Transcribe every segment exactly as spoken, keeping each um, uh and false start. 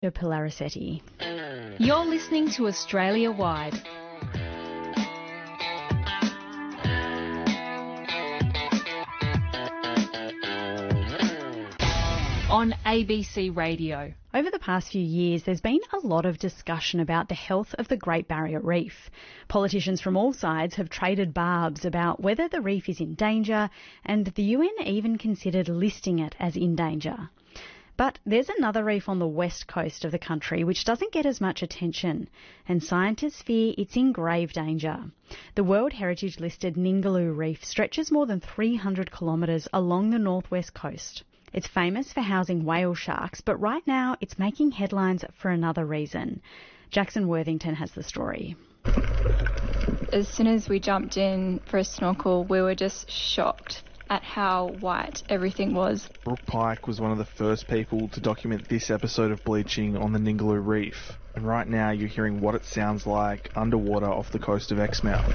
Polaricetti. You're listening to Australia Wide. On A B C Radio. Over the past few years, there's been a lot of discussion about the health of the Great Barrier Reef. Politicians from all sides have traded barbs about whether the reef is in danger, and the U N even considered listing it as in danger. But there's another reef on the west coast of the country which doesn't get as much attention, and scientists fear it's in grave danger. The World Heritage listed Ningaloo Reef stretches more than three hundred kilometres along the northwest coast. It's famous for housing whale sharks, but right now it's making headlines for another reason. Jackson Worthington has the story. As soon as we jumped in for a snorkel, we were just shocked at how white everything was. Brooke Pike was one of the first people to document this episode of bleaching on the Ningaloo Reef. And right now you're hearing what it sounds like underwater off the coast of Exmouth.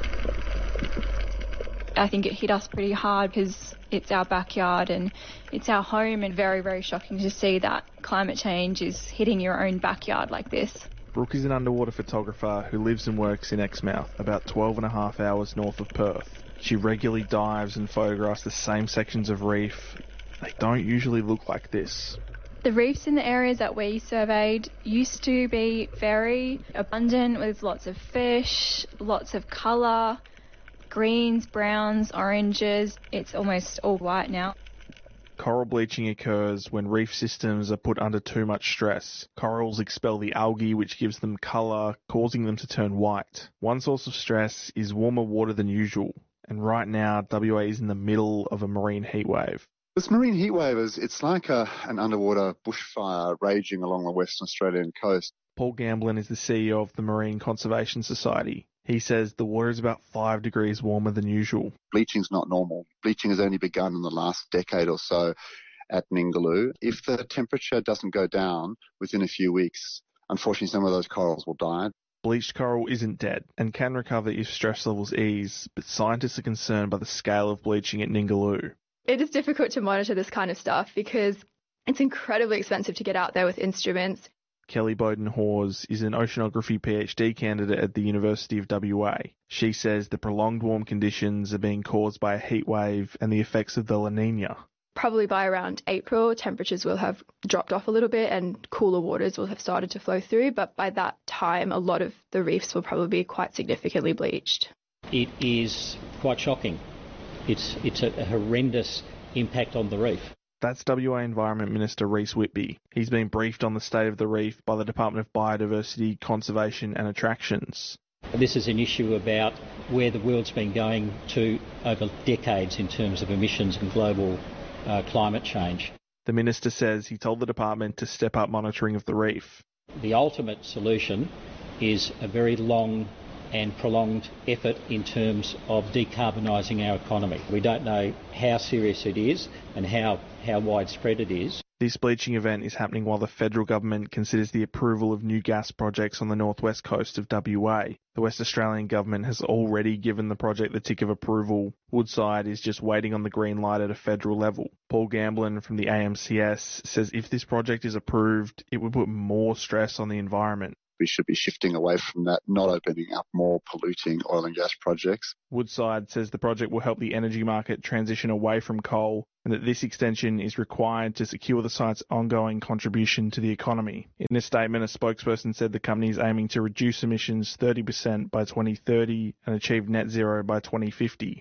I think it hit us pretty hard because it's our backyard and it's our home, and very, very shocking to see that climate change is hitting your own backyard like this. Brooke is an underwater photographer who lives and works in Exmouth, about twelve and a half hours north of Perth. She regularly dives and photographs the same sections of reef. They don't usually look like this. The reefs in the areas that we surveyed used to be very abundant with lots of fish, lots of colour. Greens, browns, oranges. It's almost all white now. Coral bleaching occurs when reef systems are put under too much stress. Corals expel the algae, which gives them colour, causing them to turn white. One source of stress is warmer water than usual, and right now W A is in the middle of a marine heatwave. This marine heatwave is it's like a, an underwater bushfire raging along the Western Australian coast. Paul Gamblin is the C E O of the Marine Conservation Society. He says the water is about five degrees warmer than usual. Bleaching's not normal. Bleaching has only begun in the last decade or so at Ningaloo. If the temperature doesn't go down within a few weeks, unfortunately some of those corals will die. Bleached coral isn't dead and can recover if stress levels ease, but scientists are concerned by the scale of bleaching at Ningaloo. It is difficult to monitor this kind of stuff because it's incredibly expensive to get out there with instruments. Kelly Bowden-Hawes is an oceanography PhD candidate at the University of W A. She says the prolonged warm conditions are being caused by a heat wave and the effects of the La Nina. Probably by around April, temperatures will have dropped off a little bit and cooler waters will have started to flow through, but by that time a lot of the reefs will probably be quite significantly bleached. It is quite shocking. It's, it's a, a horrendous impact on the reef. That's W A Environment Minister Rhys Whitby. He's been briefed on the state of the reef by the Department of Biodiversity, Conservation and Attractions. This is an issue about where the world's been going to over decades in terms of emissions and global uh, climate change. The Minister says he told the department to step up monitoring of the reef. The ultimate solution is a very long and prolonged effort in terms of decarbonising our economy. We don't know how serious it is and how, how widespread it is. This bleaching event is happening while the federal government considers the approval of new gas projects on the northwest coast of W A. The West Australian government has already given the project the tick of approval. Woodside is just waiting on the green light at a federal level. Paul Gamblin from the A M C S says if this project is approved, it would put more stress on the environment. We should be shifting away from that, not opening up more polluting oil and gas projects. Woodside says the project will help the energy market transition away from coal and that this extension is required to secure the site's ongoing contribution to the economy. In a statement, a spokesperson said the company is aiming to reduce emissions thirty percent by twenty thirty and achieve net zero by twenty fifty.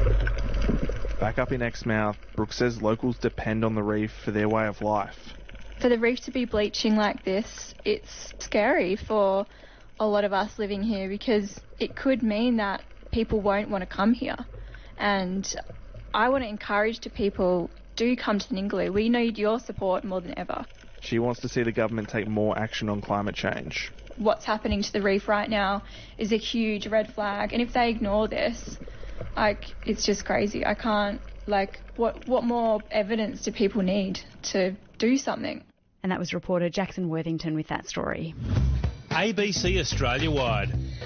Back up in Exmouth, Brooke says locals depend on the reef for their way of life. For the reef to be bleaching like this, it's scary for a lot of us living here because it could mean that people won't want to come here. And I want to encourage to people, do come to Ningaloo. We need your support more than ever. She wants to see the government take more action on climate change. What's happening to the reef right now is a huge red flag. And if they ignore this, like, it's just crazy. I can't, like, what, what more evidence do people need to do something? And that was reporter Jackson Worthington with that story. A B C Australia Wide.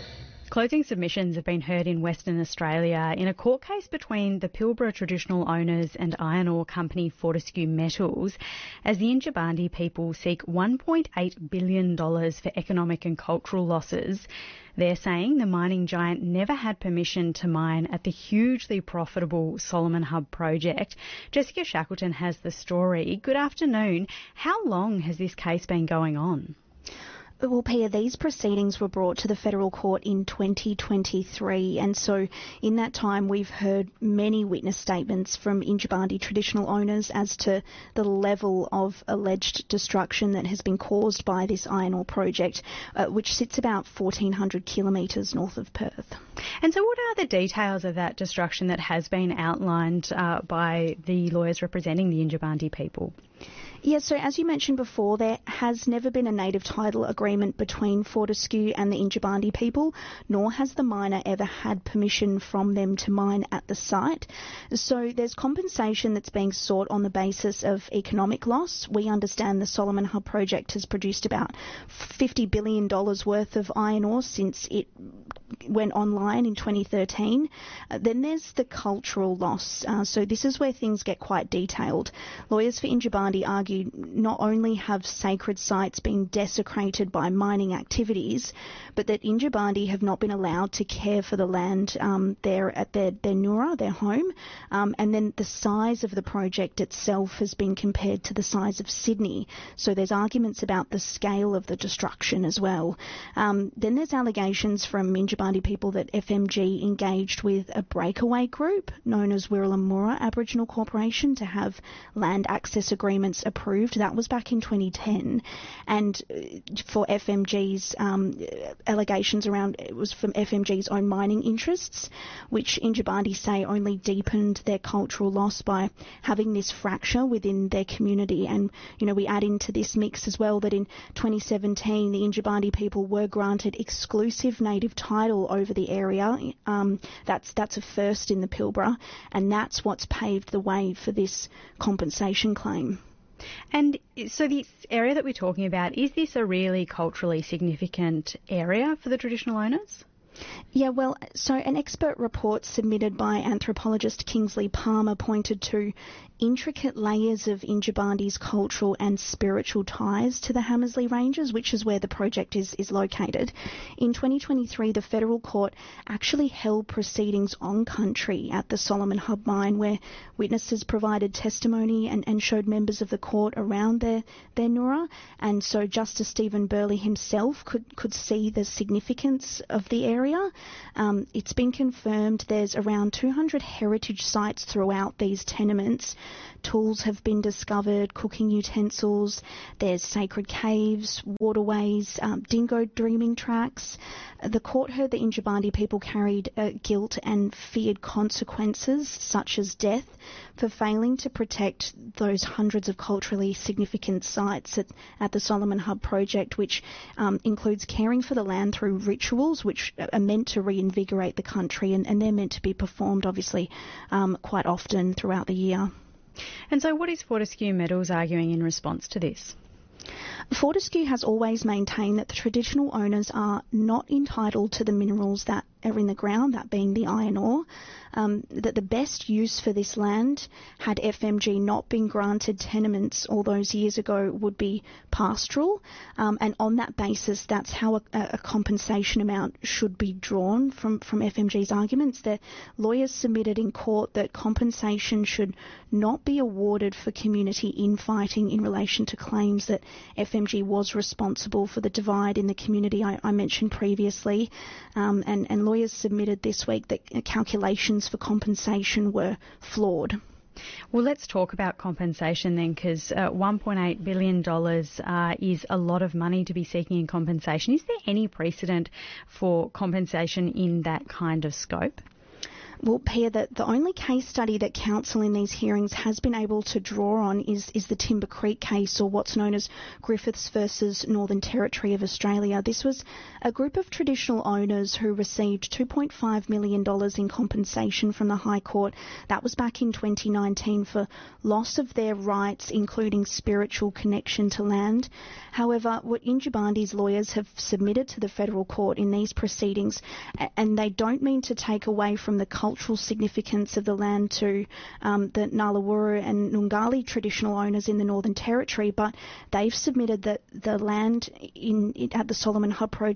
Closing submissions have been heard in Western Australia in a court case between the Pilbara traditional owners and iron ore company Fortescue Metals as the Yindjibarndi people seek one point eight billion dollars for economic and cultural losses. They're saying the mining giant never had permission to mine at the hugely profitable Solomon Hub project. Jessica Shackleton has the story. Good afternoon. How long has this case been going on? Well, Pia, these proceedings were brought to the federal court in twenty twenty-three, and so in that time we've heard many witness statements from Yindjibarndi traditional owners as to the level of alleged destruction that has been caused by this iron ore project, uh, which sits about fourteen hundred kilometres north of Perth. And so what are the details of that destruction that has been outlined uh, by the lawyers representing the Yindjibarndi people? Yes, so as you mentioned before, there has never been a native title agreement between Fortescue and the Yindjibarndi people, nor has the miner ever had permission from them to mine at the site. So there's compensation that's being sought on the basis of economic loss. We understand the Solomon Hub project has produced about fifty billion dollars worth of iron ore since it went online in twenty thirteen. Uh, then there's the cultural loss. Uh, so this is where things get quite detailed. Lawyers for Yindjibarndi argue not only have sacred sites been desecrated by mining activities, but that Yindjibarndi have not been allowed to care for the land um, there at their, their Nura, their home. Um, and then the size of the project itself has been compared to the size of Sydney. So there's arguments about the scale of the destruction as well. Um, then there's allegations from Yindjibarndi people that F M G engaged with a breakaway group known as Wirralamura Aboriginal Corporation to have land access agreements approved. That was back in twenty ten. And for F M G's um, allegations around, it was from F M G's own mining interests, which Yindjibarndi say only deepened their cultural loss by having this fracture within their community. And, you know, we add into this mix as well that in twenty seventeen, the Yindjibarndi people were granted exclusive native title over the area. Um, that's, that's a first in the Pilbara, and that's what's paved the way for this compensation claim. And so this area that we're talking about, is this a really culturally significant area for the traditional owners? Yeah, well, so an expert report submitted by anthropologist Kingsley Palmer pointed to intricate layers of Yindjibarndi's cultural and spiritual ties to the Hamersley Ranges, which is where the project is, is located. In twenty twenty-three, the federal court actually held proceedings on country at the Solomon Hub mine, where witnesses provided testimony and, and showed members of the court around their, their Nura. And so Justice Stephen Burley himself could, could see the significance of the area. Um, it's been confirmed there's around two hundred heritage sites throughout these tenements. Tools have been discovered, cooking utensils, there's sacred caves, waterways, um, dingo dreaming tracks. The court heard the Yindjibarndi people carried uh, guilt and feared consequences, such as death, for failing to protect those hundreds of culturally significant sites at, at the Solomon Hub project, which um, includes caring for the land through rituals which are meant to reinvigorate the country, and, and they're meant to be performed, obviously, um, quite often throughout the year. And so what is Fortescue Metals arguing in response to this? Fortescue has always maintained that the traditional owners are not entitled to the minerals that are in the ground, that being the iron ore, um, that the best use for this land, had F M G not been granted tenements all those years ago, would be pastoral, um, and on that basis that's how a, a compensation amount should be drawn from, from F M G's arguments. The lawyers submitted in court that compensation should not be awarded for community infighting in relation to claims that F M G was responsible for the divide in the community I, I mentioned previously, um, and, and lawyers submitted this week that calculations for compensation were flawed. Well, let's talk about compensation then, because uh, one point eight billion dollars uh, is a lot of money to be seeking in compensation. Is there any precedent for compensation in that kind of scope? Well, Pia, the, the only case study that council in these hearings has been able to draw on is, is the Timber Creek case, or what's known as Griffiths versus Northern Territory of Australia. This was a group of traditional owners who received two point five million dollars in compensation from the High Court. That was back in twenty nineteen for loss of their rights, including spiritual connection to land. However, what Yindjibarndi's lawyers have submitted to the federal court in these proceedings, and they don't mean to take away from the cultural significance of the land to um, the Ngalawuru and Nungali traditional owners in the Northern Territory, but they've submitted that the land in, in at the Solomon Hub project